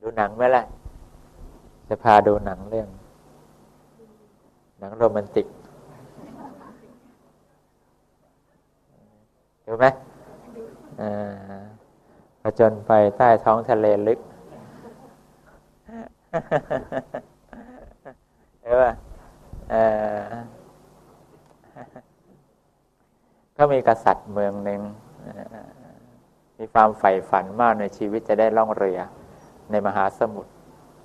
ดูหนังไหมล่ะจะพาดูหนังเรื่องหนังโรแมนติกดูไหมผจญไปใต้ท้องทะเลลึกเห็นป่ะก็มีกษัตริย์เมืองหนึ่งมีความใฝ่ฝันมากในชีวิตจะได้ล่องเรือในมหาสมุทร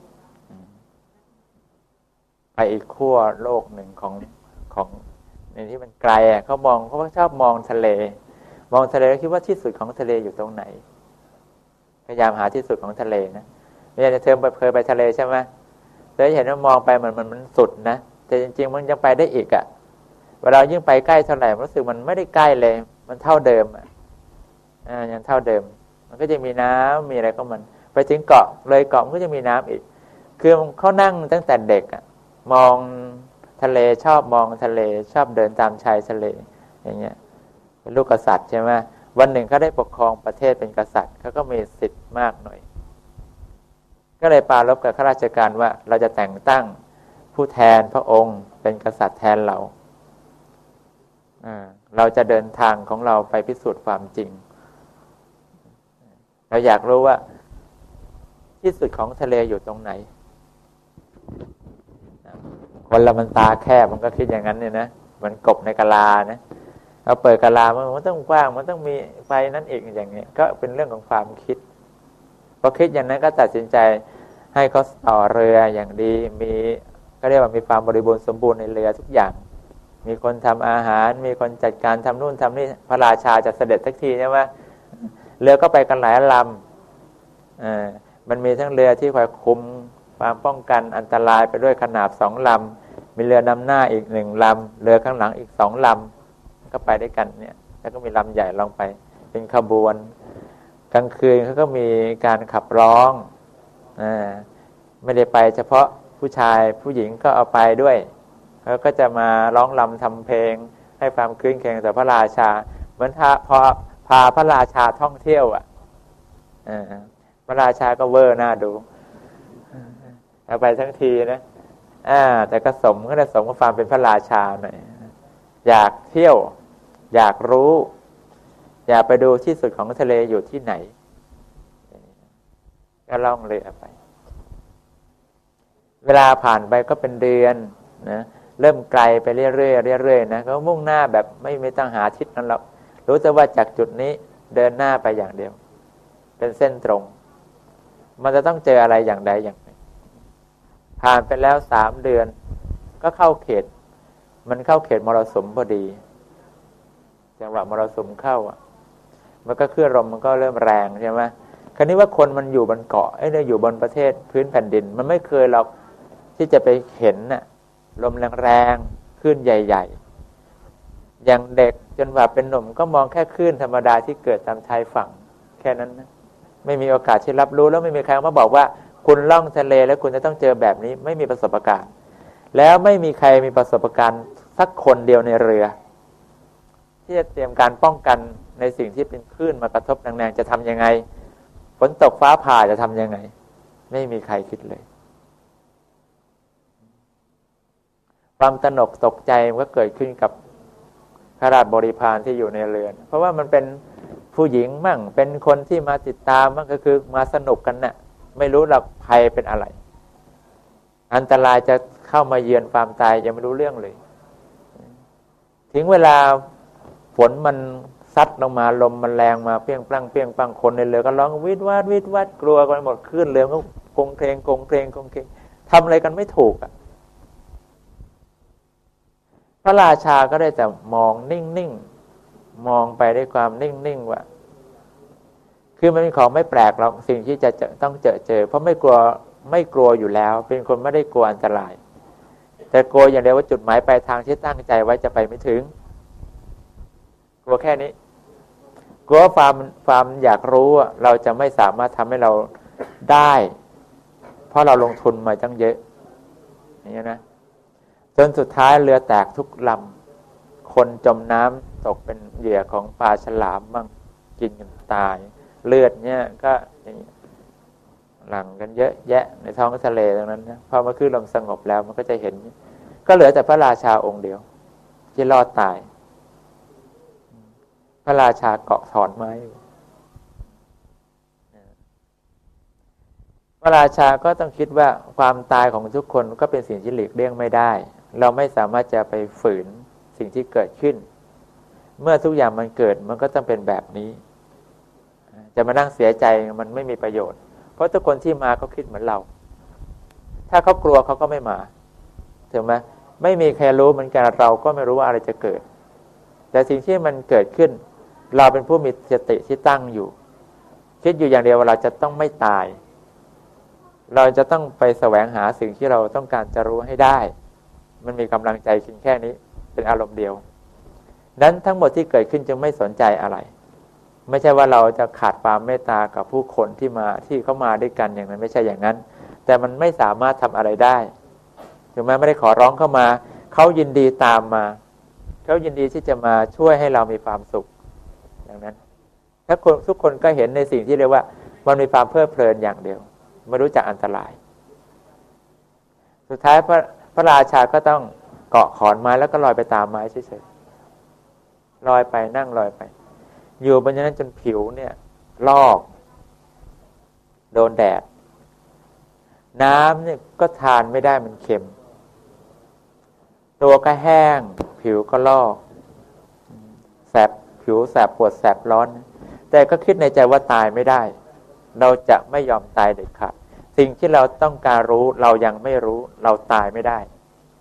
ไปอีกขั้วโลกหนึ่งของในที่มันไกลเขาชอบมองทะเลแล้วคิดว่าที่สุดของทะเลอยู่ตรงไหนพยายามหาที่สุดของทะเลนะไม่ใช่เธอเคยไปทะเลใช่ไหมเธอเห็นว่ามองไปมันสุดนะแต่จริงๆมันยังไปได้อีกเวลายิ่งไปใกล้เท่าไหร่รู้สึกมันไม่ได้ใกล้เลยมันเท่าเดิมยังเท่าเดิมมันก็จะมีน้ำมีอะไรก็มันไปถึงเกาะเลยเกาะมันก็จะมีน้ำอีกคือเขานั่งตั้งแต่เด็กมองทะเลชอบมองทะเลชอบเดินตามชายทะเลอย่างเงี้ยเป็นลูกกษัตริย์ใช่ไหมวันหนึ่งเขาได้ปกครองประเทศเป็นกษัตริย์เขาก็มีสิทธิ์มากหน่อยก็เลยปรารภกับข้าราชการว่าเราจะแต่งตั้งผู้แทนพระองค์เป็นกษัตริย์แทนเราจะเดินทางของเราไปพิสูจน์ความจริงเราอยากรู้ว่าที่สุดของทะเลอยู่ตรงไหนคนละมันตาแคบมันก็คิดอย่างนั้นเนี่ยนะมันกบในกะลานะเราเปิดกะลามันต้องกว้างมันต้องมีไฟนั่นเองอย่างนี้ก็เป็นเรื่องของความคิดพอคิดอย่างนั้นก็ตัดสินใจให้เขาต่อเรืออย่างดีมีก็เรียกว่ามีความบริบูรณ์สมบูรณ์ในเรือทุกอย่างมีคนทำอาหารมีคนจัดการทำนู่นทำนี่พระราชาจะเสด็จสักทีใช่ไหมเรือก็ไปกันหลายลำมันมีทั้งเรือที่คอยคุมความป้องกันอันตรายไปด้วยขนาบ2 ลำมีเรือนำหน้าอีก1 ลำเรือข้างหลังอีก2 ลำก็ไปด้วยกันเนี่ยแล้วก็มีลำใหญ่ลงไปเป็นขบวนกลางคืนเขาก็มีการขับร้องไม่ได้ไปเฉพาะผู้ชายผู้หญิงก็เอาไปด้วยเขาก็จะมาร้องรำทำเพลงให้ความคืนเคงต่อพระราชาเหมือนพอพาพระราชาท่องเที่ยวพระราชาก็เวอร์หน้าดูเอาไปทั้งทีนะแต่ก็สมกับความเป็นพระราชาหน่อยอยากเที่ยวอยากรู้อยากไปดูที่สุดของทะเลอยู่ที่ไหนก็ล่องเรือไปเวลาผ่านไปก็เป็นเดือนนะเริ่มไกลไปเรื่อยๆนะก็มุ่งหน้าแบบไม่ต้องหาทิศนั้นหรอกรู้แต่ว่าจากจุดนี้เดินหน้าไปอย่างเดียวเป็นเส้นตรงมันจะต้องเจออะไรอย่างใดอย่างหนึ่งผ่านไปแล้ว3 เดือนก็เข้าเขตมันเข้าเขตมรสุมพอดีจังหวะมรสุมเข้ามันก็คลื่นลมมันก็เริ่มแรงใช่ไหมคราวนี้ว่าคนมันอยู่บนเกาะเนี่ยอยู่บนประเทศพื้นแผ่นดินมันไม่เคยหรอกที่จะไปเห็นลมแรงๆคลื่นใหญ่ๆอย่างเด็กจนว่าเป็นหนุ่มก็มองแค่คลื่นธรรมดาที่เกิดตามชายฝั่งแค่นั้นนะไม่มีโอกาสที่รับรู้แล้วไม่มีใครมาบอกว่าคุณล่องทะเลแล้วคุณจะต้องเจอแบบนี้ไม่มีประสบการณ์แล้วไม่มีใครมีประสบการณ์สักคนเดียวในเรือที่จะเตรียมการป้องกันในสิ่งที่เป็นคลื่นมากระทบแรงๆจะทำยังไงฝนตกฟ้าผ่าจะทำยังไงไม่มีใครคิดเลยความตระหนกตกใจมันก็เกิดขึ้นกับข้าราชบริพารที่อยู่ในเรือนเพราะว่ามันเป็นผู้หญิงมั่งเป็นคนที่มาติดตามมั่งก็คือมาสนุกกันน่ะไม่รู้หรอกภัยเป็นอะไรอันตรายจะเข้ามาเยือนความตายยังไม่รู้เรื่องเลยถึงเวลาฝนมันซัดลงมาลมมันแรงมาเปี้ยงปลั่งคนในเรือก็ร้องวิดวัดกลัวกันหมดคลื่นเรือก็กงเพลงทำอะไรกันไม่ถูกพระราชาก็ได้แต่มองนิ่งมองไปด้วยความนิ่งว่าคือมันเป็นของไม่แปลกหรอกสิ่งที่จะต้องเจอเพราะไม่กลัวอยู่แล้วเป็นคนไม่ได้กลัวอันตรายแต่กลัวอย่างเดียวว่าจุดหมายปลายทางที่ตั้งใจไว้จะไปไม่ถึงกลัวแค่นี้กลัวความอยากรู้เราจะไม่สามารถทำให้เราได้เพราะเราลงทุนมาตั้งเยอะอย่างนี้นะจนสุดท้ายเรือแตกทุกลำคนจมน้ำตกเป็นเหยื่อของปลาฉลามบ้างกินกันตายเลือดเนี่ยก็อย่างนี้หลั่งกันเยอะแยะในท้องทะเลตรงนั้นนะพอมาคลื่นลมสงบแล้วมันก็จะเห็นก็เหลือแต่พระราชาองค์เดียวที่รอดตายพระราชาเกาะถอนไม้พระราชาก็ต้องคิดว่าความตายของทุกคนก็เป็นสิ่งที่หลีกเลี่ยงไม่ได้เราไม่สามารถจะไปฝืนสิ่งที่เกิดขึ้นเมื่อทุกอย่างมันเกิดมันก็ต้องเป็นแบบนี้จะมานั่งเสียใจมันไม่มีประโยชน์เพราะทุกคนที่มาเขาคิดเหมือนเราถ้าเขากลัวเขาก็ไม่มาถูกไหมไม่มีใครรู้เหมือนกันเราก็ไม่รู้ว่าอะไรจะเกิดแต่สิ่งที่มันเกิดขึ้นเราเป็นผู้มีสติที่ตั้งอยู่คิดอยู่อย่างเดียวว่าเราจะต้องไม่ตายเราจะต้องไปแสวงหาสิ่งที่เราต้องการจะรู้ให้ได้มันมีกำลังใจเพียงแค่นี้เป็นอารมณ์เดียวนั้นทั้งหมดที่เกิดขึ้นจึงไม่สนใจอะไรไม่ใช่ว่าเราจะขาดความเมตตากับผู้คนที่เขามาด้วยกันอย่างนั้นไม่ใช่อย่างนั้นแต่มันไม่สามารถทำอะไรได้ถึงแม้ไม่ได้ขอร้องเข้ามาเขายินดีตามมาเขายินดีที่จะมาช่วยให้เรามีความสุขอย่างนั้นถ้าทุกคนก็เห็นในสิ่งที่เรียกว่ามันมีความเพลิดเพลินอย่างเดียวไม่รู้จักอันตรายสุดท้ายพระราชาก็ต้องเกาะขอนไม้แล้วก็ลอยไปตามไม้เฉยๆลอยไปนั่งลอยไปอยู่บนนั้นจนผิวเนี่ยลอกโดนแดดน้ำเนี่ยก็ทานไม่ได้มันเค็มตัวก็แห้งผิวก็ลอกแสบผิวแสบปวดแสบร้อนแต่ก็คิดในใจว่าตายไม่ได้เราจะไม่ยอมตายเด็ดขาดสิ่งที่เราต้องการรู้เรายังไม่รู้เราตายไม่ได้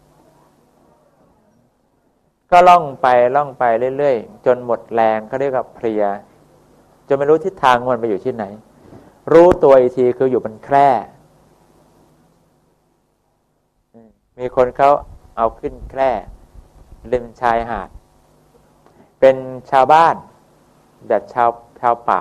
ก็ล่องไปเรื่อยๆจนหมดแรงเขาเรียกว่าเพลียจนไม่รู้ทิศทางมันไปอยู่ที่ไหนรู้ตัวอีกทีคืออยู่บนแคร่มีคนเขาเอาขึ้นแคร่ริมชายหาดเป็นชาวบ้านแบบชาวป่า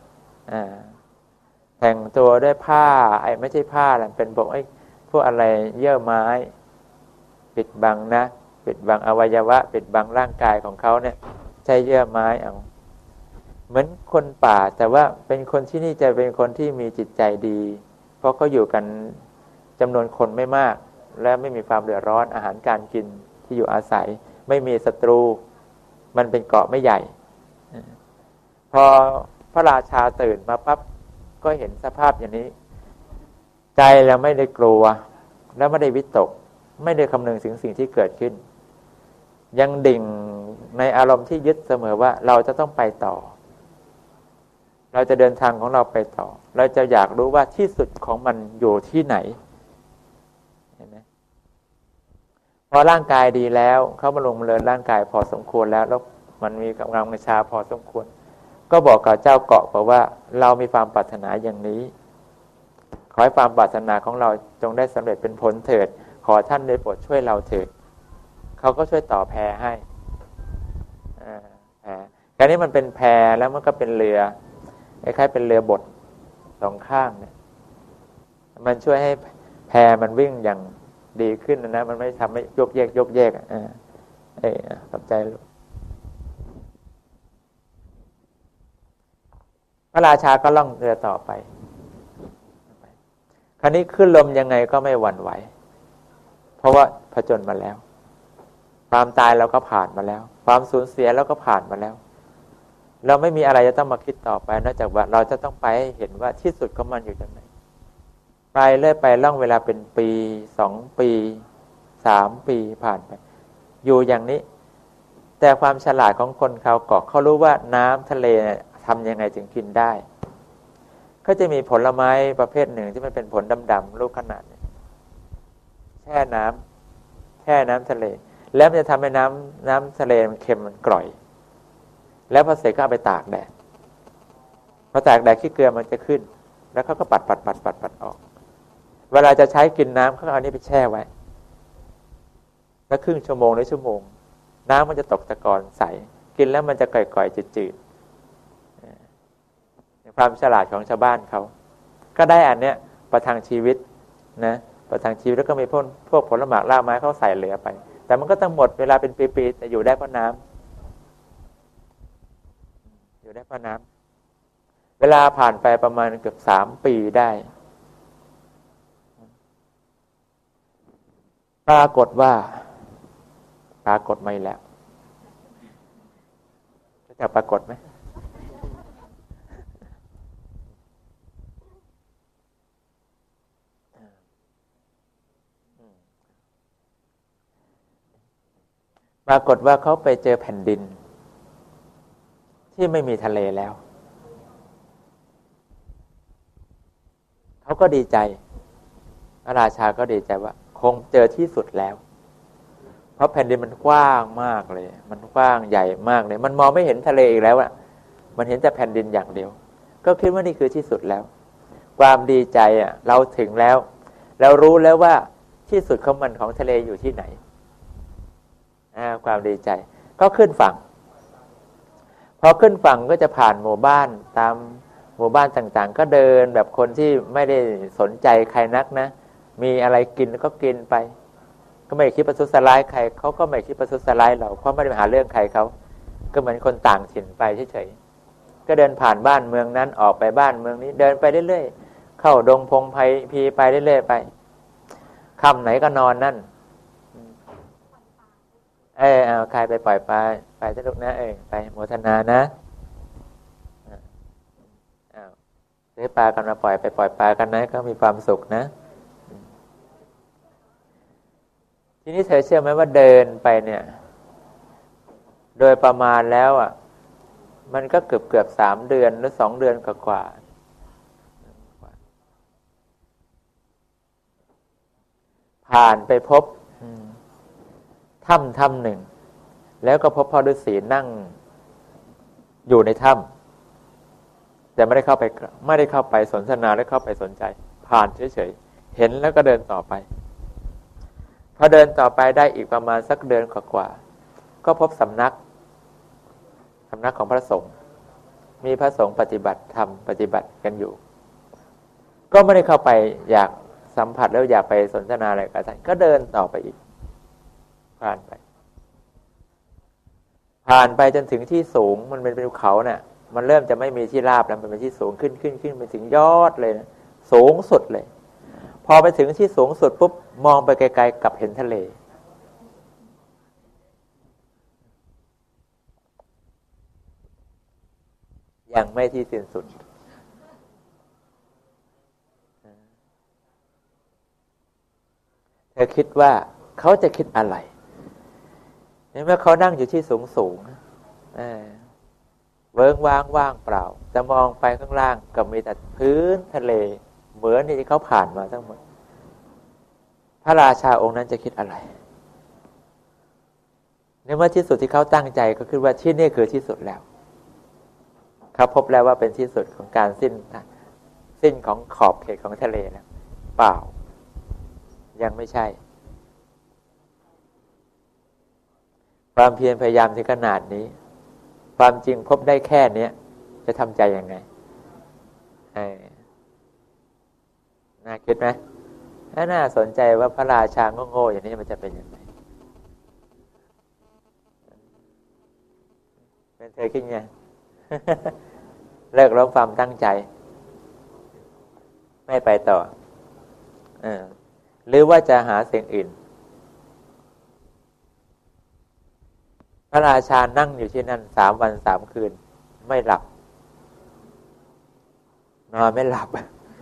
แต่งตัวด้วยผ้าไม่ใช่ผ้าแหละเป็นพวกอะไรเยื่อไม้ปิดบังนะปิดบังอวัยวะปิดบังร่างกายของเขาเนี่ยใช้เยื่อไม้เอาเหมือนคนป่าแต่ว่าเป็นคนที่นี่จะเป็นคนที่มีจิตใจดีเพราะเขาอยู่กันจำนวนคนไม่มากและไม่มีความเดือดร้อนอาหารการกินที่อยู่อาศัยไม่มีศัตรูมันเป็นเกาะไม่ใหญ่พอพระราชาตื่นมาปั๊บก็เห็นสภาพอย่างนี้ใจเราไม่ได้กลัวและไม่ได้วิตกไม่ได้คำนึงถึงสิ่งที่เกิดขึ้นยังดิ่งในอารมณ์ที่ยึดเสมอว่าเราจะต้องไปต่อเราจะเดินทางของเราไปต่อเราจะอยากรู้ว่าที่สุดของมันอยู่ที่ไหนเห็นไหมพอร่างกายดีแล้วเขาบำรุงเริญร่างกายพอสมควรแล้วมันมีกำลังวังชาพอสมควรก็บอกกับเจ้าเกาะบอกว่าเรามีความปรารถนาอย่างนี้ขอให้ความปรารถนาของเราจงได้สำเร็จเป็นผลเถิดขอท่านได้โปรดช่วยเราเถิดเขาก็ช่วยต่อแพให้แพการนี้มันเป็นแพแล้วมันก็เป็นเรือคล้ายๆเป็นเรือบดสองข้างเนี่ยมันช่วยให้แพมันวิ่งอย่างดีขึ้นนะมันไม่ทำให้ยกแยกขอบใจลูกพระราชาก็ล่องเรือต่อไปคราวนี้ขึ้นลมยังไงก็ไม่หวั่นไหวเพราะว่าผจญมาแล้วความตายเราก็ผ่านมาแล้วความสูญเสียเราก็ผ่านมาแล้วเราไม่มีอะไรจะต้องมาคิดต่อไปนอกจากว่าเราจะต้องไปให้เห็นว่าที่สุดของมันอยู่ตรงไหนไปเรื่อยไปล่องเวลาเป็นปี2 ปี3 ปีผ่านไปอยู่อย่างนี้แต่ความฉลาดของคนชาวเกาะเขารู้ว่าน้ำทะเลทำยังไงจึงกินได้ก็จะมีผลไม้ประเภทหนึ่งที่มันเป็นผลดำๆลูกขนาดนี้แช่น้ำทะเลแล้วมันจะทำให้น้ำทะเลมันเค็มมันกร่อยแล้วพอเสร็จก็เอาไปตากแดดพอตากแดดขี้เกลือมันจะขึ้นแล้วเขาก็ปัดออกเวลาจะใช้กินน้ำเขาเอานี้ไปแช่ไว้แล้วครึ่งชั่วโมงหรือชั่วโมงน้ำมันจะตกตะกอนใสกินแล้วมันจะก่อยๆจืดๆความฉลาดของชาวบ้านเขาก็ได้อันเนี้ยประทังชีวิตนะประทังชีวิตแล้วก็มีพวกผลหมากล่าไม้เขาใส่เหลือไปแต่มันก็ต้องหมดเวลาเป็นปีๆแต่อยู่ได้เพราะน้ำอยู่ได้เพราะน้ำเวลาผ่านไปประมาณเกือบ3 ปีได้ปรากฏว่าปรากฏไม่แล้วจะปรากฏไหมปรากฏว่าเขาไปเจอแผ่นดินที่ไม่มีทะเลแล้วเขาก็ดีใจพระราชาก็ดีใจว่าคงเจอที่สุดแล้วเพราะแผ่นดินมันกว้างมากเลยมันกว้างใหญ่มากเลยมันมองไม่เห็นทะเลอีกแล้วอะมันเห็นแต่แผ่นดินอย่างเดียวก็คิดว่านี่คือที่สุดแล้วความดีใจอะเราถึงแล้วเรารู้แล้วว่าที่สุดของมันของทะเลอยู่ที่ไหนความดีใจก็ขึ้นฝั่งพอขึ้นฝั่งก็จะผ่านหมู่บ้านตามหมู่บ้านต่างๆก็เดินแบบคนที่ไม่ได้สนใจใครนักนะมีอะไรกินก็กินไปก็ไม่คิดประทุษร้ายใครเขาก็ไม่คิดประทุษร้ายเราเพราะไม่ได้ไปหาเรื่องใครเขาก็เหมือนคนต่างถิ่นไปเฉยๆก็เดินผ่านบ้านเมืองนั้นออกไปบ้านเมืองนี้เดินไปเรื่อยๆเข้าดงพงไผ่พีไปเรื่อยๆไปค่ำไหนก็นอนนั่นเอาใครไปปล่อยปลาไปสนุกนะไปโมทนานะซื้อปลากันมาปล่อยไปปล่อยปลากันนะก็มีความสุขนะทีนี้เธอเชื่อไหมว่าเดินไปเนี่ยโดยประมาณแล้วอ่ะมันก็เกือบ3 เดือนหรือ2 เดือนกว่าผ่านไปพบถ้ำหนึ่งแล้วก็พบพ่อฤาษีนั่งอยู่ในถ้ำแต่ไม่ได้เข้าไปสนทนาและเข้าไปสนใจผ่านเฉยๆเห็นแล้วก็เดินต่อไปพอเดินต่อไปได้อีกประมาณสักเดือนกว่าก็พบสำนักของพระสงฆ์มีพระสงฆ์ปฏิบัติธรรมปฏิบัติกันอยู่ก็ไม่ได้เข้าไปอยากสัมผัสแล้วอยากไปสนทนาอะไรกับท่านก็เดินต่อไปอีกผ่านไปจนถึงที่สูงมันเป็นภูเขาเนี่ยมันเริ่มจะไม่มีที่ราบแล้วมันเป็นที่สูงขึ้นไปถึงยอดเลยนะสูงสุดเลยพอไปถึงที่สูงสุดปุ๊บมองไปไกลๆกลับเห็นทะเลยังไม่ที่สิ้นสุดเธอคิดว่าเขาจะคิดอะไรเมื่อเขานั่งอยู่ที่สูงเวิ้งว้างว่างเปล่าแต่มองไปข้างล่างก็มีแต่พื้นทะเลเหมือนที่เขาผ่านมาทั้งหมดพระราชาองค์นั้นจะคิดอะไรในเมื่อที่สุดที่เขาตั้งใจก็คือว่าที่นี่คือที่สุดแล้วเขาพบแล้วว่าเป็นที่สุดของการสิ้นของขอบเขตของทะเลแล้วเปล่ายังไม่ใช่ความเพียรพยายามถึงขนาดนี้ความจริงพบได้แค่นี้จะทำใจยังไงน่าคิดไหมถ้าน่าสนใจว่าพระราชาโง่ๆอย่างนี้มันจะเป็นยังไงเป็นเธอคิดไง เลิกล้มความตั้งใจไม่ไปต่อหรือว่าจะหาสิ่งอื่นพระราชานั่งอยู่ที่นั่น3 วัน 3 คืนไม่หลับนอนไม่หลับ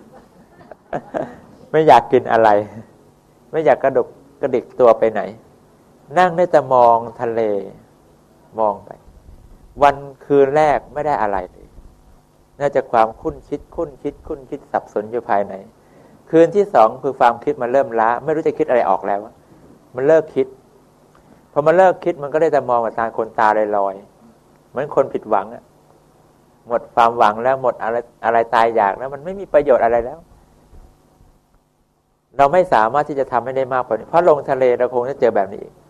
ไม่อยากกินอะไรไม่อยากกระดิกตัวไปไหนนั่งได้แต่มองทะเลมองไปวันคืนแรกไม่ได้อะไรเลยน่าจะความคุ้นคิดสับสนอยู่ภายในคืนที่2คือความคิดมันเริ่มล้าไม่รู้จะคิดอะไรออกแล้วมันเลิกคิดพอมันเลิกคิดมันก็ได้แต่มองกับตาคนตาลอยๆเหมือนคนผิดหวังหมดความหวังแล้วหมดอะไรตายอยากแล้วมันไม่มีประโยชน์อะไรแล้วเราไม่สามารถที่จะทำให้ได้มากกว่านี้เพราะลงทะเลเราคงจะเจอแบบนี้อีก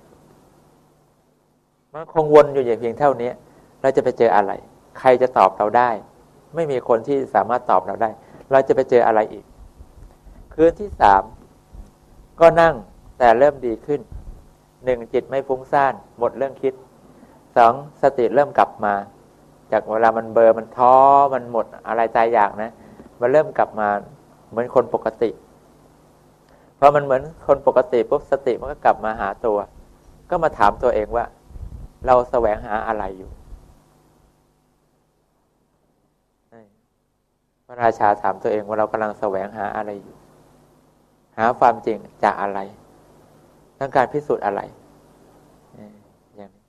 มันคงวนอยู่อย่างเพียงเท่านี้เราจะไปเจออะไรใครจะตอบเราได้ไม่มีคนที่สามารถตอบเราได้เราจะไปเจออะไรอีกคืนที่3ก็นั่งแต่เริ่มดีขึ้น1จิตไม่ฟุ้งซ่านหมดเรื่องคิด2สติเริ่มกลับมาจากเวลามันเบลอมันท้อมันหมดอะไรใจอยากนะมันเริ่มกลับมาเหมือนคนปกติพพอมันเหมือนคนปกติปุ๊บสติมันก็กลับมาหาตัวก็มาถามตัวเองว่าเราแสวงหาอะไรอยู่พระราชาถามตัวเองว่าเรากำลังแสวงหาอะไรอยู่หาความจริงจากอะไรต้องการพิสูจน์อะไรอย่างนี้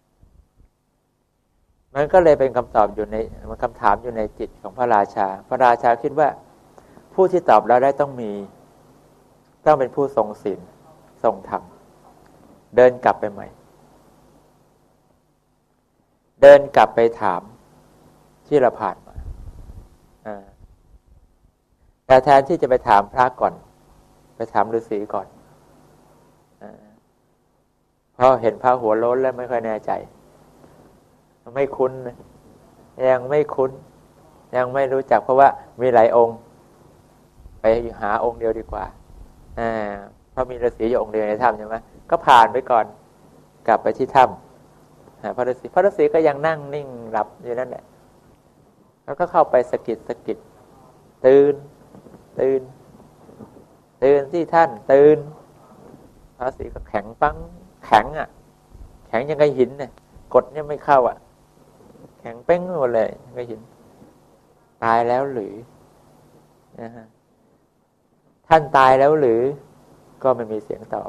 มันก็เลยเป็นคำตอบอยู่ในมันคำถามอยู่ในจิตของพระราชาพระราชาคิดว่าผู้ที่ตอบเราได้ต้องเป็นผู้ทรงศีลทรงธรรมเดินกลับไปใหม่เดินกลับไปถามที่เราผ่านมาแต่แทนที่จะไปถามพระก่อนไปถามฤาษีก่อนเพราะเห็นพระหัวโล้นแล้วไม่ค่อยแน่ใจไม่คุ้นยังไม่คุ้นยังไม่รู้จักเพราะว่ามีหลายองค์ไปหาองค์เดียวดีกว่าเพราะมีฤาษีอยู่องค์เดียวในถ้ำใช่ไหมก็ผ่านไปก่อนกลับไปที่ถ้ำพระฤาษีก็ยังนั่งนิ่งหลับอยู่นั่นแหละแล้วก็เข้าไปสะกิดตื่นที่ท่านตื่นพระฤาษีก็แข็งปังแข็งยังไงหินเนี่ยกดเนี่ยไม่เข้าแข็งเป้งหมดเลยยังไงหินตายแล้วหรือท่านตายแล้วหรือก็ไม่มีเสียงตอบ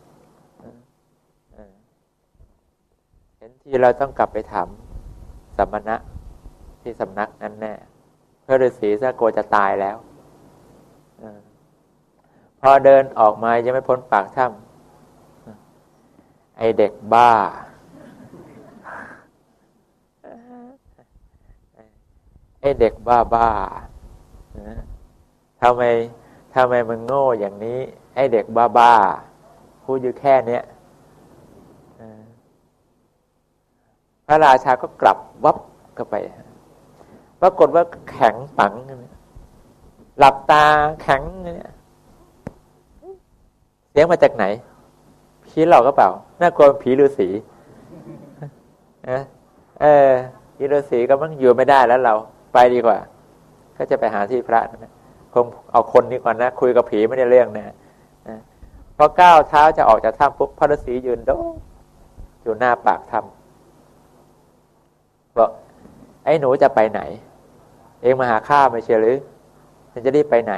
เห็นทีเราต้องกลับไปถามสมณะที่สำนักนั้นแน่พระฤาษีซะกลัวจะตายแล้วพอเดินออกมายังไม่พ้นปากถ้ำไอเด็กบ้าไอเด็กบ้าทำไมมันโง่อย่างนี้ไอเด็กบ้าพูดอยู่แค่เนี้ยพระราชาก็กลับวับเข้าไปปรากฏว่าแข็งปังหลับตาแข็งเนี่ยเสียงมาจากไหนผีหลอกก็เปล่าน่ากลัวผีฤาษีผีฤาษีก็มั่งอยู่ไม่ได้แล้วเราไปดีกว่าก็จะไปหาที่พระนะคงเอาคนนี้ก่อนนะคุยกับผีไม่ได้เรื่องนะพอก้าวเท้าจะออกจากถ้ำปุ๊บพระฤาษียืนโดอยู่หน้าปากถ้ำบอกไอ้หนูจะไปไหนเองมาหาข้าไม่เชียวหรือฉันจะรีบไปไหน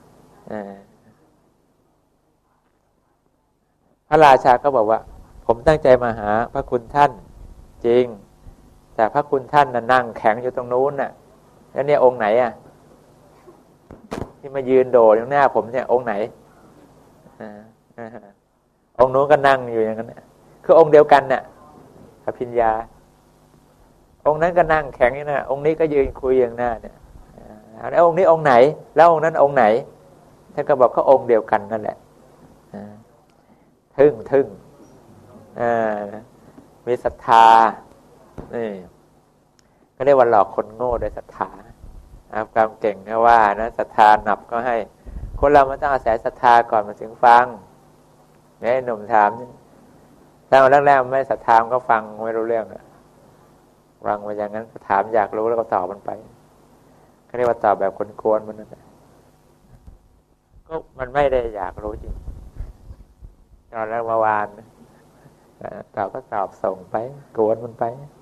พระราชาก็บอกว่าผมตั้งใจมาหาพระคุณท่านจริงแต่พระคุณท่านน่ะนั่งแข็งอยู่ตรงนู้นน่ะแล้วเนี่ยองค์ไหนที่มายืนโดดอยู่หน้าผมเนี่ยองค์ไหนองค์นู้นก็นั่งอยู่อย่างนั้นคือองค์เดียวกันน่ะอภิญญาองค์นั้นก็นั่งแข็งอยู่นะองค์นี้ก็ยืนคุยอย่างหน้าเนี่ยแล้วองค์นี้องค์ไหนแล้วองค์นั้นองค์ไหนท่านก็บอกเขาองค์เดียวกันนั่นแหละทึ่งมีศรัทธานี่ก็เรียกว่าหลอกคนโง่ด้วยศรัทธาความเก่งก็ว่านะศรัทธาหนับก็ให้คนเรามันต้องอาศัยศรัทธาก่อนมาถึงฟังเนี่ยหนุ่มถามถ้าแรกๆไม่ศรัทธาก็ฟังไม่รู้เรื่องฟังมาอย่างนั้นถามอยากรู้แล้วก็ตอบมันไปเขาเรียกว่าตอบแบบคนกวนมันนั่นแหละก็มันไม่ได้อยากรู้จริงตอนแรกเมื่อวานตอบก็ตอบส่งไปกวนมันไป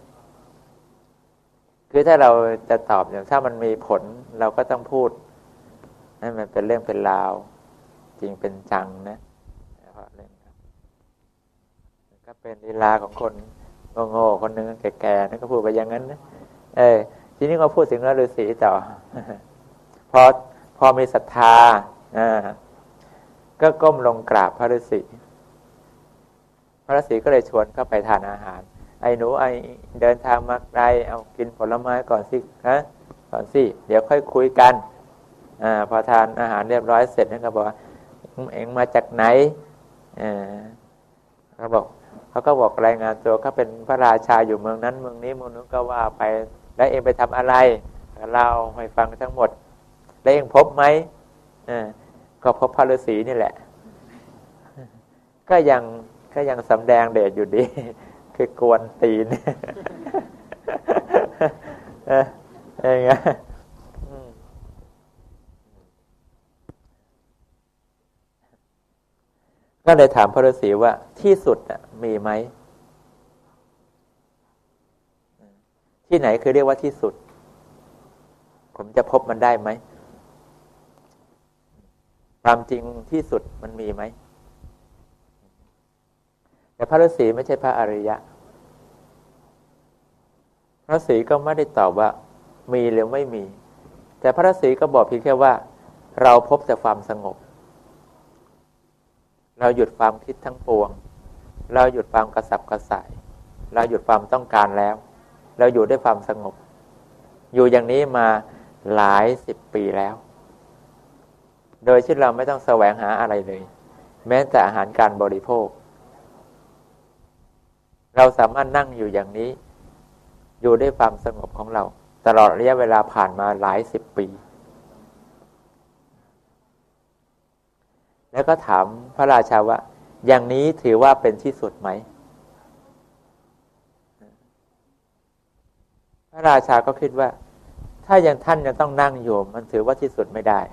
คือถ้าเราจะตอบอย่างถ้ามันมีผลเราก็ต้องพูดให้มันเป็นเรื่องเป็นราวจริงเป็นจังนะเพราะเรื่องก็เป็นลีลาของคนโง่ๆคนนึงแก่ๆนั่นก็พูดไปอย่างนั้นนะทีนี้ก็พูดถึงฤาษีต่อพอมีศรัทธาก็ก้มลงกราบพระฤาษีพระฤาษีก็เลยชวนเข้าไปทานอาหารไอ้หนูเดินทางมาไกลเอากินผลไม้ก่อนสิก่อนสิเดี๋ยวค่อยคุยกันพอทานอาหารเรียบร้อยเสร็จนั่นก็บอกเอ็งมาจากไหนเขาก็บอกรายงานตัวเขาเป็นพระราชาอยู่เมืองนั้นเมืองนี้เมืองนู้นก็ว่าไปแล้วเอ็งไปทำอะไรเล่าให้ฟังทั้งหมดแล้วเอ็งพบไหมก็พบพระฤาษีนี่แหละก็ยังสำแดงเดชอยู่ดีคือกวนตีนอย่างเงี้ยก็เลยถามพระฤาษีว่าที่สุดมีไหมที่ไหนคือเรียกว่าที่สุดผมจะพบมันได้ไหมความจริงที่สุดมันมีไหมแต่พระฤาษีไม่ใช่พระอริยะพระฤาษีก็ไม่ได้ตอบว่ามีหรือไม่มีแต่พระฤาษีก็บอกเพียงแค่ว่าเราพบแต่ความสงบเราหยุดความคิดทั้งปวงเราหยุดความกระสับกระส่ายเราหยุดความต้องการแล้วเราอยู่ด้วยความสงบอยู่อย่างนี้มาหลายสิบปีแล้วโดยที่เราไม่ต้องแสวงหาอะไรเลยแม้แต่อาหารการบริโภคเราสามารถนั่งอยู่อย่างนี้อยู่ด้วยความสงบของเราตลอดระยะเวลาผ่านมาหลายสิบปีแล้วก็ถามพระราชาว่าอย่างนี้ถือว่าเป็นที่สุดไหมพระราชาก็คิดว่าถ้ายังท่านยังต้องนั่งอยู่มันถือว่าที่สุดไม่ได้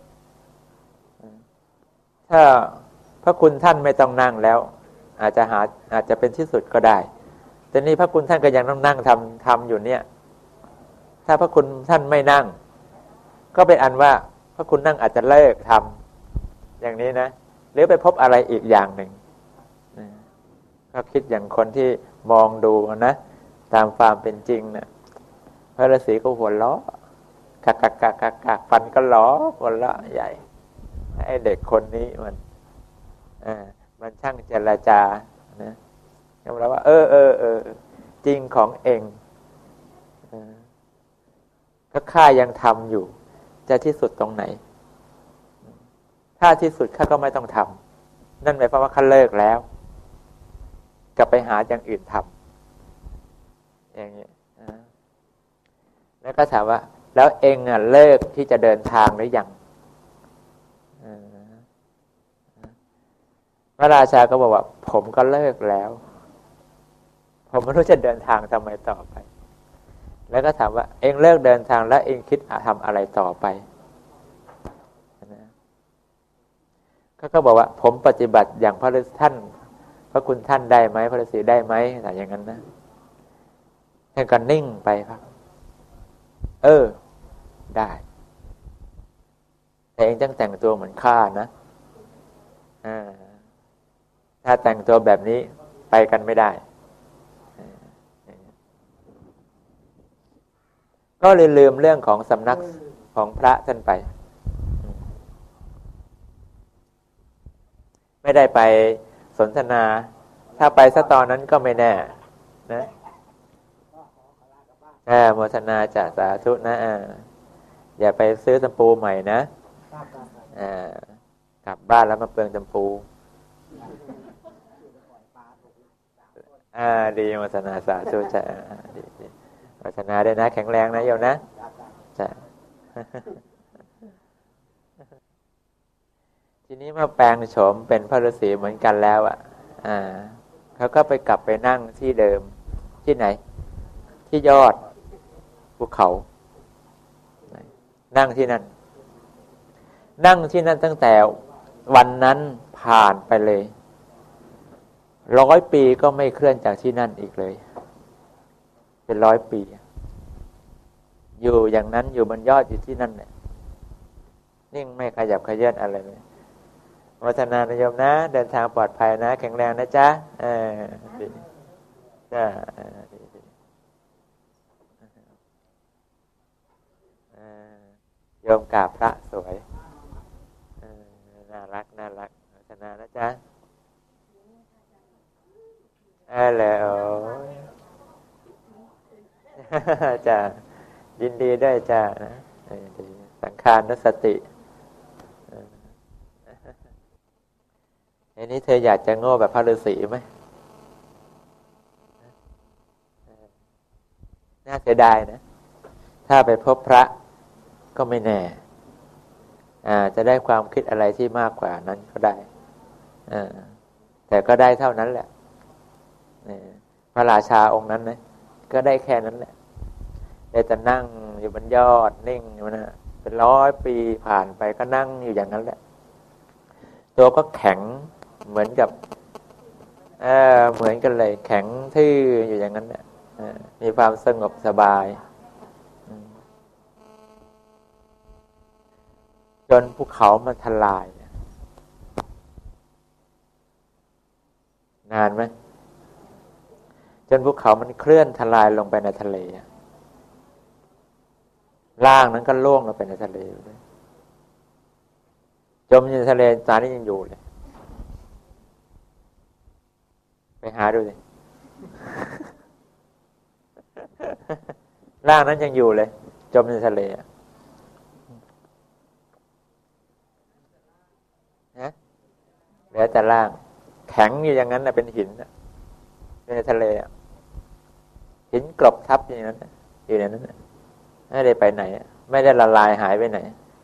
ถ้าพระคุณท่านไม่ต้องนั่งแล้วอาจจะเป็นที่สุดก็ได้แต่นี่พระคุณท่านก็ยังต้องนั่งทำอยู่เนี่ยถ้าพระคุณท่านไม่นั่งก็เป็นอันว่าพระคุณนั่งอาจจะเลิกทำอย่างนี้นะหรือไปพบอะไรอีกอย่างหนึ่งก็คิดอย่างคนที่มองดูนะตามความเป็นจริงนะพระฤาษีก็หัวเราะกักฟันก็ล้อหัวเราะใหญ่ไอ้เด็กคนนี้มันช่างเจรจานะยอมรับว่าจริงของเองก็ข้ายังทำอยู่จะที่สุดตรงไหนถ้าที่สุดข้าก็ไม่ต้องทำนั่นหมายความว่าข้าเลิกแล้วกลับไปหาอย่างอื่นทำอย่างนี้แล้วก็ถามว่าแล้วเองเลิกที่จะเดินทางหรือยังพระราชาก็บอกว่าผมก็เลิกแล้วผมไม่รู้จะเดินทางทำไมต่อไปแล้วก็ถามว่าเองเลิกเดินทางแล้วเองคิดทำอะไรต่อไปก็บอกว่าผมปฏิบัติอย่างพระฤาษีท่านพระคุณท่านได้ไหมพระฤาษีได้ไหมแต่อย่างนั้นนะท่านก็นิ่งไปครับได้แต่เองต้องแต่งตัวเหมือนข้านะถ้าแต่งตัวแบบนี้ไปกันไม่ได้ก็เลยลืมเรื่องของสำนักของพระท่านไปไม่ได้ไปสนทนาถ้าไปซะตอนนั้นก็ไม่แน่นะโมทนาจ่าสาธุนะอย่าไปซื้อตำปูใหม่นะกลับบ้านแล้วมาเปลืองตำปูดีโมทนาสาธุจ้ะดีโมทนาด้วยนะแข็งแรงนะโยมนะจ้ะทีนี้มาแปลงโฉมเป็นพระฤาษีเหมือนกันแล้วเขาก็ไปกลับไปนั่งที่เดิมที่ไหนที่ยอดภูเขานั่งที่นั่นตั้งแต่วันนั้นผ่านไปเลย100 ปีก็ไม่เคลื่อนจากที่นั่นอีกเลยเป็น100 ปีอยู่อย่างนั้นอยู่บนยอดอยู่ที่นั่นเนี่ยนิ่งไม่ขยับเขยื้อนอะไรเลยวัฒนาโยมนะเดินทางปลอดภัยนะแข็งแรงนะจ๊ะดีจ้ะโยมกราบพระสวยน่ารักวัฒนานะจ๊ะแล้วจ้ะยินดีด้วยจ้ะนะสังขารสติอันนี้เธออยากจะโง่แบบพระฤาษีไหมน่าเสียดายนะถ้าไปพบพระก็ไม่แน่จะได้ความคิดอะไรที่มากกว่านั้นก็ได้แต่ก็ได้เท่านั้นแหละพระราชาองค์นั้นนะก็ได้แค่นั้นแหละได้แต่นั่งอยู่บนยอดนิ่งอยู่นะเป็น100 ปีผ่านไปก็นั่งอยู่อย่างนั้นแหละตัวก็แข็งเหมือนกับเหมือนกันเลยแข็งทื่ออยู่อย่างนั้นเนี่ยมีความสงบสบายจนภูเขามันทลายนานไหมจนภูเขามันเคลื่อนทลายลงไปในทะเลล่างนั้นก็ล่วงลงไปในทะเลเลยจมอยู่ในทะเลตอนนี้ยังอยู่เลยไปหาดูสิ ล่างนั้นยังอยู่เลยจมในทะเลนะเหลือแต่ล่างแข็งอยู่อย่างนั้นเป็นหินในทะเลหินกรบทับอย่างนั้นอยู่ในนั้นไม่ได้ไปไหนไม่ได้ละลายหายไปไหน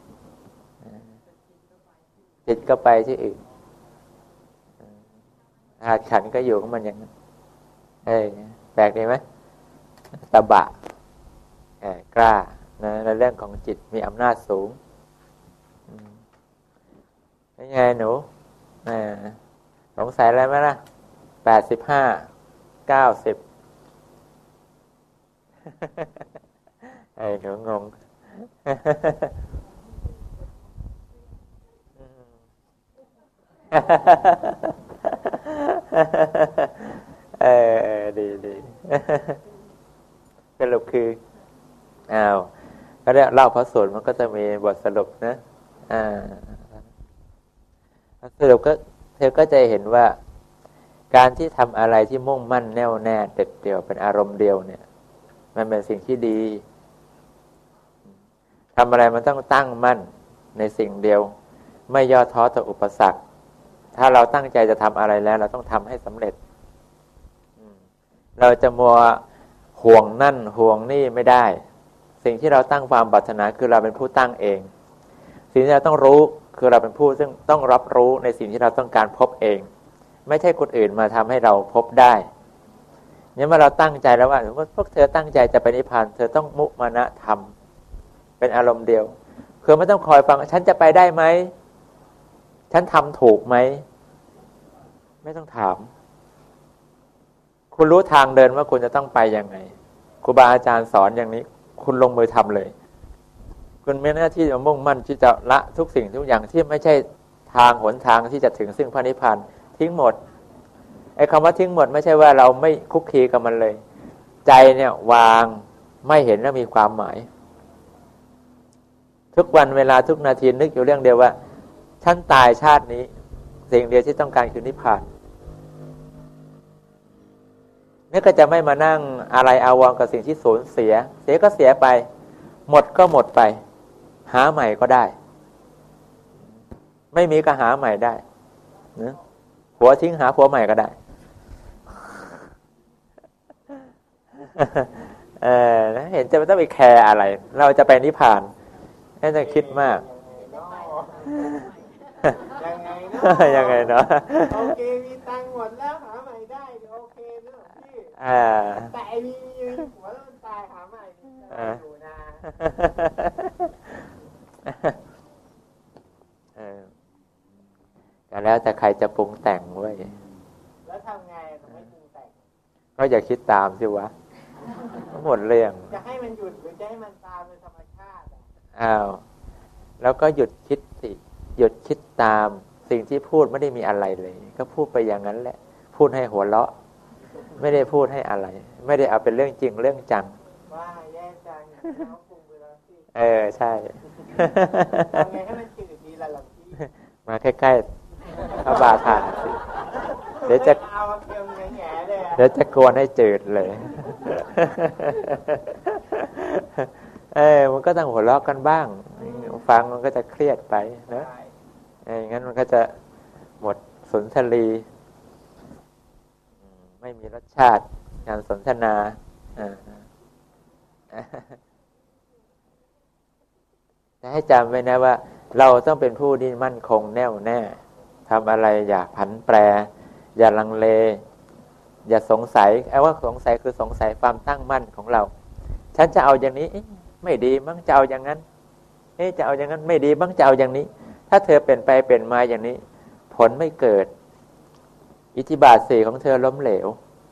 จิตก็ไปที่อื่นธาตุขันธ์ก็อยู่ของมันอย่างนั้นแปลกดีไหมตบะกล้านะในเรื่องของจิตมีอำนาจสูงยังไงหนูสงสัยอะไรไหมล่ะ85 90หนูงงดีสรุปคือก็ได้เล่าพระสูตรมันก็จะมีบทสรุปนะสรุปก็เธอก็จะเห็นว่าการที่ทำอะไรที่มุ่งมั่นแน่วแน่เด็ดเดี่ยวเป็นอารมณ์เดียวเนี่ยมันเป็นสิ่งที่ดีทำอะไรมันต้องตั้งมั่นในสิ่งเดียวไม่ย่อท้อต่ออุปสรรคถ้าเราตั้งใจจะทำอะไรแล้วเราต้องทำให้สำเร็จเราจะมัวห่วงนั่นห่วงนี่ไม่ได้สิ่งที่เราตั้งความปรารถนาคือเราเป็นผู้ตั้งเองสิ่งที่เราต้องรู้คือเราเป็นผู้ซึ่งต้องรับรู้ในสิ่งที่เราต้องการพบเองไม่ใช่คนอื่นมาทำให้เราพบได้เนี่ยเมื่อเราตั้งใจแล้วว่าพวกเธอตั้งใจจะไปนิพพานเธอต้องมุมานะธรรมเป็นอารมณ์เดียวคือไม่ต้องคอยฟังฉันจะไปได้ไหมฉันทำถูกไหมไม่ต้องถามคุณรู้ทางเดินว่าคุณจะต้องไปยังไงครูบาอาจารย์สอนอย่างนี้คุณลงมือทำเลยคุณมีหน้าที่จะมุ่งมั่นที่จะละทุกสิ่งทุกอย่างที่ไม่ใช่ทางหนทางที่จะถึงซึ่งพระนิพพานทิ้งหมดไอ้คำว่าทิ้งหมดไม่ใช่ว่าเราไม่คุกคีกับมันเลยใจเนี่ยวางไม่เห็นและมีความหมายทุกวันเวลาทุกนาทีนึกอยู่เรื่องเดียวว่าฉันตายชาตินี้สิ่งเดียวที่ต้องการคือนิพพานนี่ก็จะไม่มานั่งอะไรอาวรณ์กับสิ่งที่สูญเสียก็เสียไปหมดก็หมดไปหาใหม่ก็ได้ไม่มีก็หาใหม่ได้นะผัวทิ้งหาผัวใหม่ก็ได้เห็นจะไม่ต้องไปแคร์อะไรเราจะไปนิพพานไม่ต้องคิดมากยังไงเนาะโอเคมีตังค์หมดแล้วหาใหม่ได้โอเคเนอะพี่แต่มีผัวแล้วมันตายหาใหม่อยู่นะก็แล้วแต่ใครจะปรุงแต่งไว้แล้วทำไงทำไมปรุงแต่งก็อย่าคิดตามสิวะหมดเรื่องจะให้มันหยุดหรือจะให้มันตามเป็นธรรมชาติแล้วก็หยุดคิดสิหยุดคิดตามสิ่งที่พูดไม่ได้มีอะไรเลยก็พูดไปอย่างนั้นแหละพูดให้หัวเราะไม่ได้พูดให้อะไรไม่ได้เอาเป็นเรื่องจริงเรื่องจังว่าแย่จังเขาปรุงไปแล้วสิใช่ทำไงให้มันจืดดีล่ะหลวงพี่มาใกล้ๆพระบาทานสิเดี๋ยวจะกวนให้จืดเลยมันก็ต้องหัวเราะกันบ้างฟังมันก็จะเครียดไปนะอย่างนั้นมันก็จะหมดสุนทรีไม่มีรสชาติการสนทนาแต่ให้จำไว้นะว่าเราต้องเป็นผู้ที่มั่นคงแน่วแน่ทำอะไรอย่าผันแปรอย่าลังเลอย่าสงสัยว่าสงสัยคือสงสัยความตั้งมั่นของเราฉันจะเอาอย่างนี้ไม่ดีมั้งจะเอาอย่างนั้นจะเอาอย่างนั้นไม่ดีมั้งจะเอาอย่างนี้ถ้าเธอเปลี่ยนไปเปลี่ยนมาอย่างนี้ผลไม่เกิดอิทธิบาท4ของเธอล้มเหลว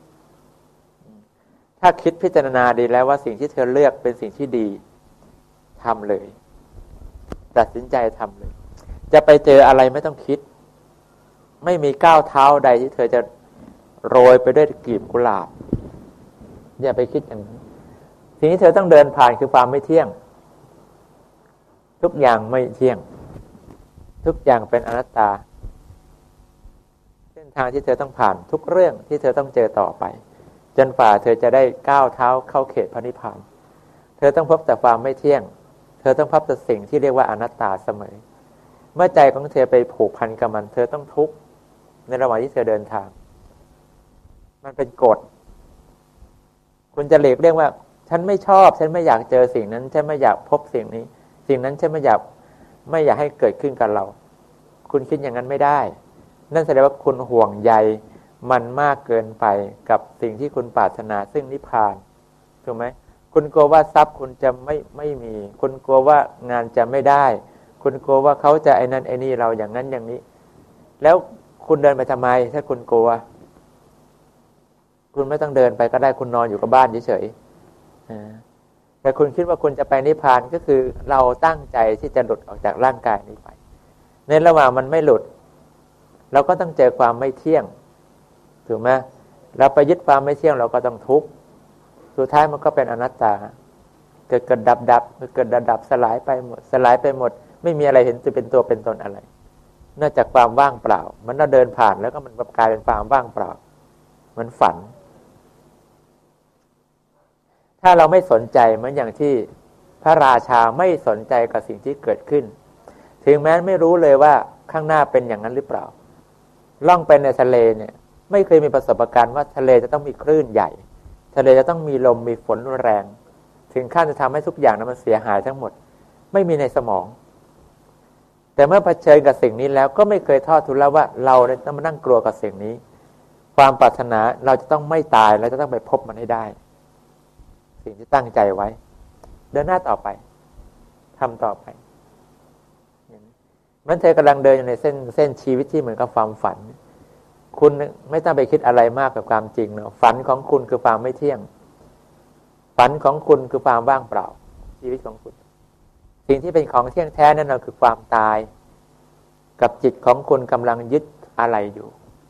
ถ้าคิดพิจารณาดีแล้วว่าสิ่งที่เธอเลือกเป็นสิ่งที่ดีทำเลยตัดสินใจทำเลยจะไปเจออะไรไม่ต้องคิดไม่มีก้าวเท้าใดที่เธอจะโรยไปด้วยกลีบกุหลาบอย่าไปคิดอย่างนั้นสิ่งที่เธอต้องเดินผ่านคือความไม่เที่ยงทุกอย่างไม่เที่ยงทุกอย่างเป็นอนัตตาเส้นทางที่เธอต้องผ่านทุกเรื่องที่เธอต้องเจอต่อไปจนฝ่าเธอจะได้ก้าวเท้าเข้าเขตพระนิพพานเธอต้องพบแต่ความไม่เที่ยงเธอต้องพบแต่สิ่งที่เรียกว่าอนัตตาเสมอเมื่อใจของเธอไปผูกพันกับมันเธอต้องทุกข์ในระหว่างที่เธอเดินทางมันเป็นกฎคุณจะหลีกเลี่ยงว่าฉันไม่ชอบฉันไม่อยากเจอสิ่งนั้นฉันไม่อยากพบสิ่งนี้สิ่งนั้นฉันไม่อยากให้เกิดขึ้นกับเราคุณคิดอย่างนั้นไม่ได้นั่นแสดงว่าคุณห่วงใยมันมากเกินไปกับสิ่งที่คุณปรารถนาซึ่งนิพพานถูกไหมคุณกลัวว่าทรัพย์คุณจะไม่มีคุณกลัวว่างานจะไม่ได้คุณกลัวว่าเขาจะไอ้นั้นไอ้นี่เราอย่างนั้นอย่างนี้แล้วคุณเดินไปทำไมถ้าคุณกลัวคุณไม่ต้องเดินไปก็ได้คุณนอนอยู่กับบ้านเฉยๆแต่คุณคิดว่าคุณจะไปนิพพานก็คือเราตั้งใจที่จะหลุดออกจากร่างกายนี้ไปในระหว่างมันไม่หลุดเราก็ต้องเจอความไม่เที่ยงถูกไหมเราไปยึดความไม่เที่ยงเราก็ต้องทุกข์สุดท้ายมันก็เป็นอนัตตาเกิดดับเกิดดับสลายไปหมดไม่มีอะไรเห็นจะเป็นตัวเป็นตนอะไรนอกจากความว่างเปล่ามันเราเดินผ่านแล้วก็มันกลายเป็นความว่างเปล่ามันฝันถ้าเราไม่สนใจเหมือนอย่างที่พระราชาไม่สนใจกับสิ่งที่เกิดขึ้นถึงแม้ไม่รู้เลยว่าข้างหน้าเป็นอย่างนั้นหรือเปล่าล่องไปในทะเลเนี่ยไม่เคยมีประสบการณ์ว่าทะเลจะต้องมีคลื่นใหญ่ทะเลจะต้องมีลมมีฝนแรงถึงขั้นจะทำให้ทุกอย่างนั้นมันเสียหายทั้งหมดไม่มีในสมองแต่เมื่อเผชิญกับสิ่งนี้แล้วก็ไม่เคยทอดทุนแล้วว่าเราต้องมานั่งกลัวกับสิ่งนี้ความปรารถนาเราจะต้องไม่ตายเราจะต้องไปพบมันให้ได้สิ่งที่ตั้งใจไว้เดินหน้าต่อไปทำต่อไปมันเธอกำลังเดินอยู่ในเส้นชีวิตที่เหมือนกับความฝันคุณไม่ต้องไปคิดอะไรมากกับความจริงเนาะฝันของคุณคือความไม่เที่ยงฝันของคุณคือความว่างเปล่าชีวิตของคุณสิ่งที่เป็นของเที่ยงแท้นั่นคือความตายกับจิตของคุณกำลังยึดอะไรอยู่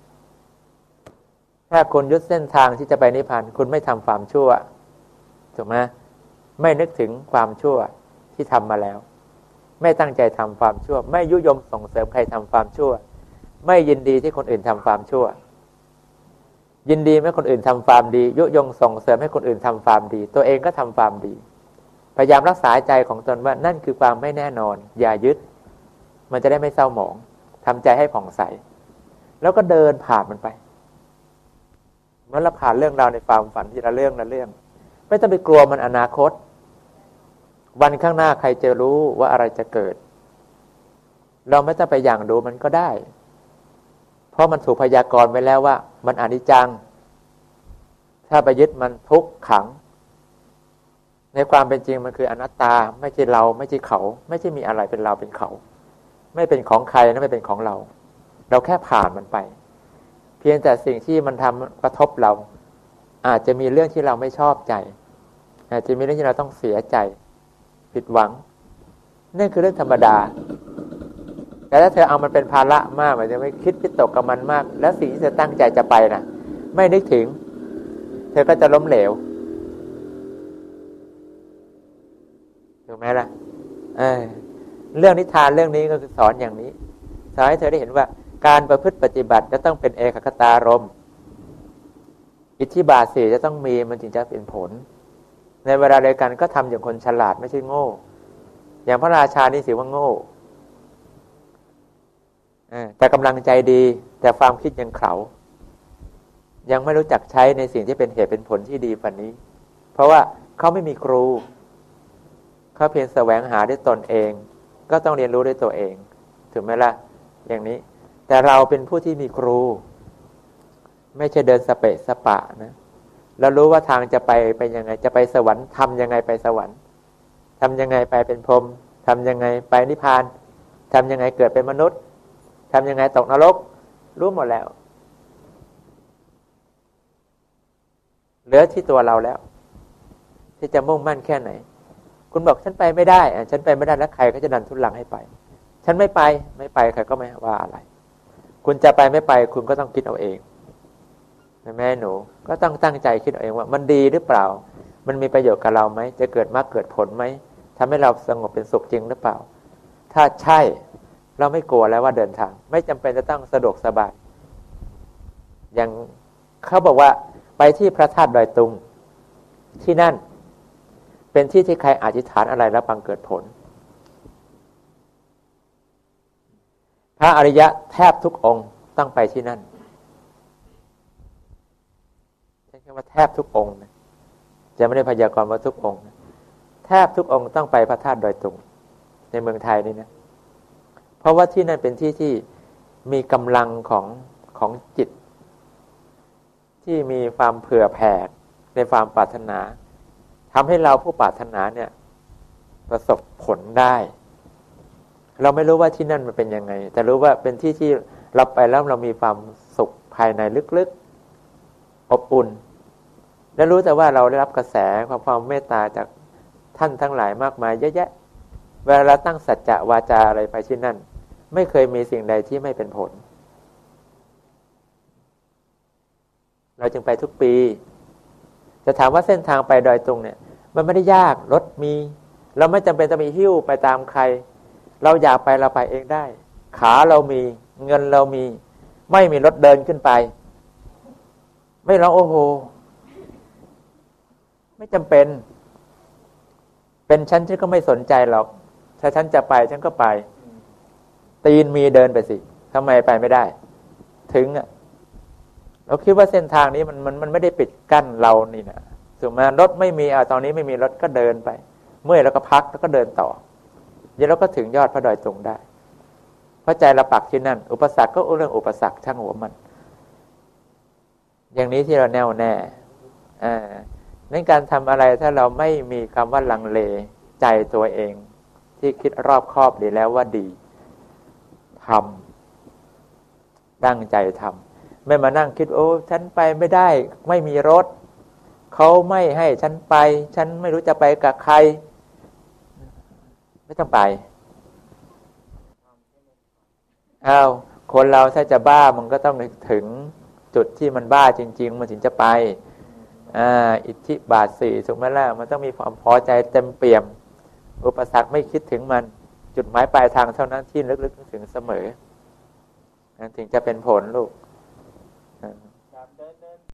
ถ้าคุณยึดเส้นทางที่จะไปนิพพานคุณไม่ทำความชั่วถูกไหมไม่นึกถึงความชั่วที่ทำมาแล้วไม่ตั้งใจทำความชั่วไม่ยุยงส่งเสริมใครทำความชั่วไม่ยินดีที่คนอื่นทำความชั่วยินดีให้คนอื่นทำความดียุยงส่งเสริมให้คนอื่นทำความดีตัวเองก็ทำความดีพยายามรักษาใจของตนว่านั่นคือความไม่แน่นอนอย่ายึดมันจะได้ไม่เศร้าหมองทำใจให้ผ่องใสแล้วก็เดินผ่านมันไปเมื่อเราผ่านเรื่องราวในความฝันที่ละเรื่องไม่ต้องไปกลัวมันอนาคตวันข้างหน้าใครจะรู้ว่าอะไรจะเกิดเราไม่ต้องไปอย่างดูมันก็ได้เพราะมันถูกพยากรณ์ไว้แล้วว่ามันอนิจจังถ้าไปยึดมันทุกขังในความเป็นจริงมันคืออนัตตาไม่ใช่เราไม่ใช่เขาไม่ใช่มีอะไรเป็นเราเป็นเขาไม่เป็นของใครนะไม่เป็นของเราเราแค่ผ่านมันไปเพียงแต่สิ่งที่มันทำกระทบเราอาจจะมีเรื่องที่เราไม่ชอบใจอาจจะมีเรื่องที่เราต้องเสียใจผิดหวังนั่นคือเรื่องธรรมดาแต่ถ้าเธอเอามันเป็นภาระมากหมายถึงไม่คิดพิตกกับมันมากแล้วสิ่งที่เธอตั้งใจจะไปนะไม่นึกถึงเธอก็จะล้มเหลวถูกไหมล่ะเรื่องนิทานเรื่องนี้ก็คือสอนอย่างนี้สอนให้เธอได้เห็นว่าการประพฤติปฏิบัติจะต้องเป็นเอกคตารมณ์อิทธิบาทสี่จะต้องมีมันถึงจะเป็นผลในเวลาเดียวกันก็ทำอย่างคนฉลาดไม่ใช่โง่อย่างพระราชานี่ถือว่าโง่แต่กำลังใจดีแต่ความคิดยังเขลายังไม่รู้จักใช้ในสิ่งที่เป็นเหตุเป็นผลที่ดีกว่านี้เพราะว่าเขาไม่มีครูเขาเพียงแสวงหาด้วยตนเองก็ต้องเรียนรู้ด้วยตัวเองถูกไหมล่ะอย่างนี้แต่เราเป็นผู้ที่มีครูไม่ใช่เดินสเปะสปะนะแล้วรู้ว่าทางจะไปเป็นยังไงจะไปสวรรค์ทำยังไงไปสวรรค์ทำยังไงไปเป็นพรหมทำยังไงไปนิพพานทำยังไงเกิดเป็นมนุษย์ทำยังไงตกนรกรู้หมดแล้วเหลือที่ตัวเราแล้วที่จะมุ่งมั่นแค่ไหนคุณบอกฉันไปไม่ได้ฉันไปไม่ได้แล้วใครก็จะดันทุลังให้ไปฉันไม่ไปใครก็ไม่ว่าอะไรคุณจะไปไม่ไปคุณก็ต้องคิดเอาเองแม่หนูก็ต้องตั้งใจคิดเอาเองว่ามันดีหรือเปล่ามันมีประโยชน์กับเราไหมจะเกิดมรรคเกิดผลไหมทำให้เราสงบเป็นสุขจริงหรือเปล่าถ้าใช่เราไม่กลัวแล้วว่าเดินทางไม่จำเป็นจะต้องสะดวกสบายอย่างเขาบอกว่าไปที่พระธาตุดอยตุงที่นั่นเป็นที่ที่ใครอธิษฐานอะไรแล้วบังเกิดผลพระอริยะแทบทุกองค์ต้องไปที่นั่นใช้คำว่าแทบทุกองค์นะจะไม่ได้พยากรณ์ว่าทุกองค์นะแทบทุกองค์ต้องไปพระธาตุดอยตุงในเมืองไทยนี่นะเพราะว่าที่นั่นเป็นที่ที่มีกำลังของจิตที่มีความเผื่อแผ่ในความปรารถนาทำให้เราผู้ปรารถนาเนี่ยประสบผลได้เราไม่รู้ว่าที่นั่นมันเป็นยังไงแต่รู้ว่าเป็นที่ที่เราไปแล้วเรามีความสุขภายในลึกๆอบอุ่นและรู้แต่ว่าเราได้รับกระแสความเมตตาจากท่านทั้งหลายมากมายเยอะแยะเวลาเราตั้งสัจจะวาจาอะไรไปที่นั่นไม่เคยมีสิ่งใดที่ไม่เป็นผลเราจึงไปทุกปีจะถามว่าเส้นทางไปดอยตุงเนี่ยมันไม่ได้ยากรถมีเราไม่จำเป็นต้องมีหิ้วไปตามใครเราอยากไปเราไปเองได้ขาเรามีเงินเรามีไม่มีรถเดินขึ้นไปไม่ร้องโอ้โหไม่จำเป็นเป็นฉันก็ไม่สนใจหรอกถ้าฉันจะไปฉันก็ไปตีนมีเดินไปสิทำไมไปไม่ได้ถึงอ่ะเราคิดว่าเส้นทางนี้มันไม่ได้ปิดกั้นเรานี่นะสมมติรถไม่มีตอนนี้ไม่มีรถก็เดินไปเมื่อยแล้วก็พักแล้วก็เดินต่อเดี๋ยวเราก็ถึงยอดพระดอยตุงได้เพราะใจเราปักที่นั่นอุปสรรคก็เรื่องอุปสรรคช่างหัวมันอย่างนี้ที่เราแน่วแน่ในการทำอะไรถ้าเราไม่มีคำว่าลังเลใจตัวเองที่คิดรอบคอบดีแล้วว่าดีทำตั้งใจทำไม่มานั่งคิดโอ้ฉันไปไม่ได้ไม่มีรถเขาไม่ให้ฉันไปฉันไม่รู้จะไปกับใครไม่ต้องไปคนเราถ้าจะบ้ามันก็ต้องถึงจุดที่มันบ้าจริงๆมันถึงจะไปอิทธิบาทสี่ถูกไหมล่ะมันต้องมีความพอใจเต็มเปี่ยมอุปสรรคไม่คิดถึงมันจุดหมายปลายทางเท่านั้นที่ลึกๆถึงเสมอถึงจะเป็นผลลูก